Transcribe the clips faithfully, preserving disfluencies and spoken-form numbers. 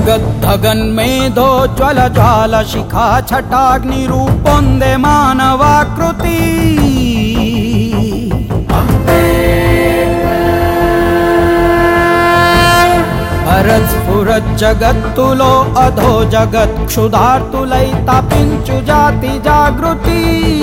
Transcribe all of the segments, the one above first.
జగద్ధగన్మేధోజ్వల జ్వాల శిఖా ఛటాగ్ని రూపొందే మానవాకృతి భరత్స్ఫురత్ జగత్తులో అధో జగత్ క్షుధార్తులై తపించు జాతి జాగృతి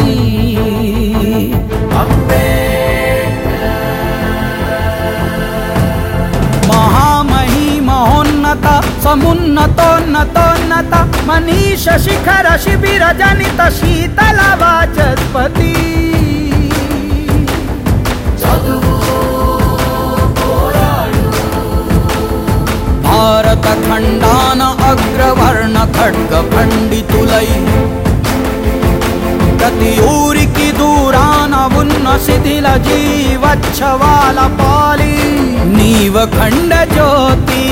మహామహిమోన్నత సమున్నతోన్నతోన్నత మనీష శిఖర శిబిర జనిత శీతల వాచస్పతి భారత ఖండాన అగ్రవర్ణ ఖడ్గ పండితులై ప్రతి ఊరికి దూరాన ఉన్న శిథిల జీవోత్సవాల పాలి నీవ ఖండ జ్యోతి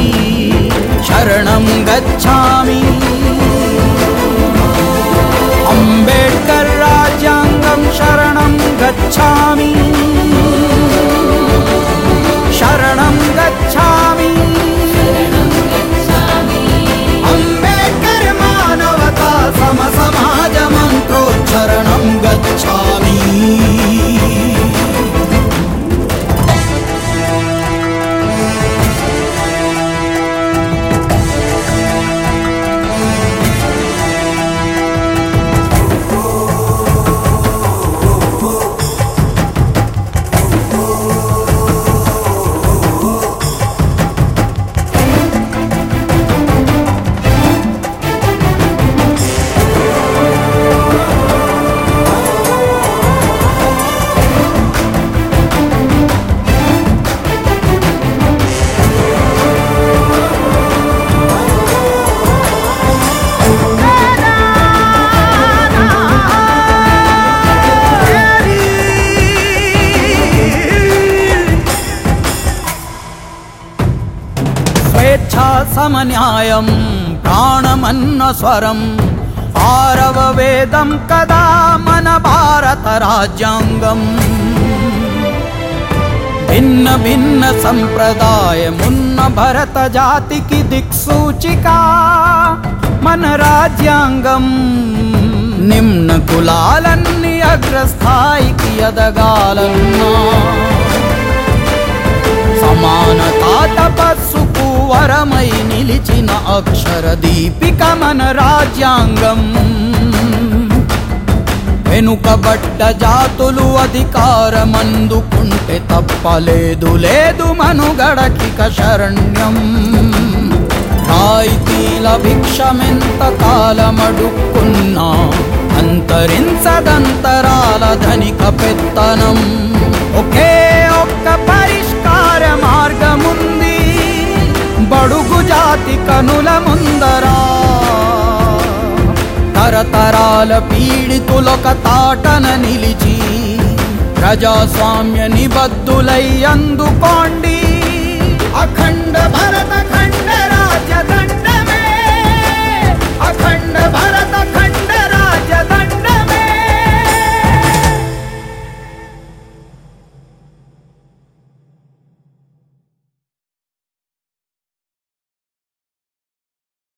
శరణం గచ్ఛామి అంబేడ్కర్ రాజ్యాంగం శరణం గచ్ఛామి శరణం గచ్ఛామి అంబేడ్కర్ మానవతా సమ సమాజ మంత్రోచ్చరణం గచ్ఛామి సమన్యాయం ప్రాణమన్న స్వరం ఆరవ వేదం కదా మన భారత రాజ్యాంగం భిన్న భిన్న సంప్రదాయమున్న భరత జాతికి దిక్సూచిక మన రాజ్యాంగం నిమ్న కులాలన్నీ అగ్రస్థాయికి ఎదగాలన్నా సమానతా తపస్సుకు వరమై నిలిచిన అక్షర దీపిక మన రాజ్యాంగం వెనుకబడ్డ జాతులు అధికారమందుకుంటే తప్పలేదు లేదు మనుగడకిక శరణ్యం రాయితీల భిక్షమెంత కాలమడుక్కున్నా అంతరించదంతరాల ధనిక పెత్తనం ఒకే ఒక్క పరిష్కార మార్గముంది బడుగు జాతి కనుల ముందరా తరతరాల పీడితులొక తాటన నిలిచి ప్రజాస్వామ్య నిబద్ధులై అందుకోండి అఖండ భరత ఖండ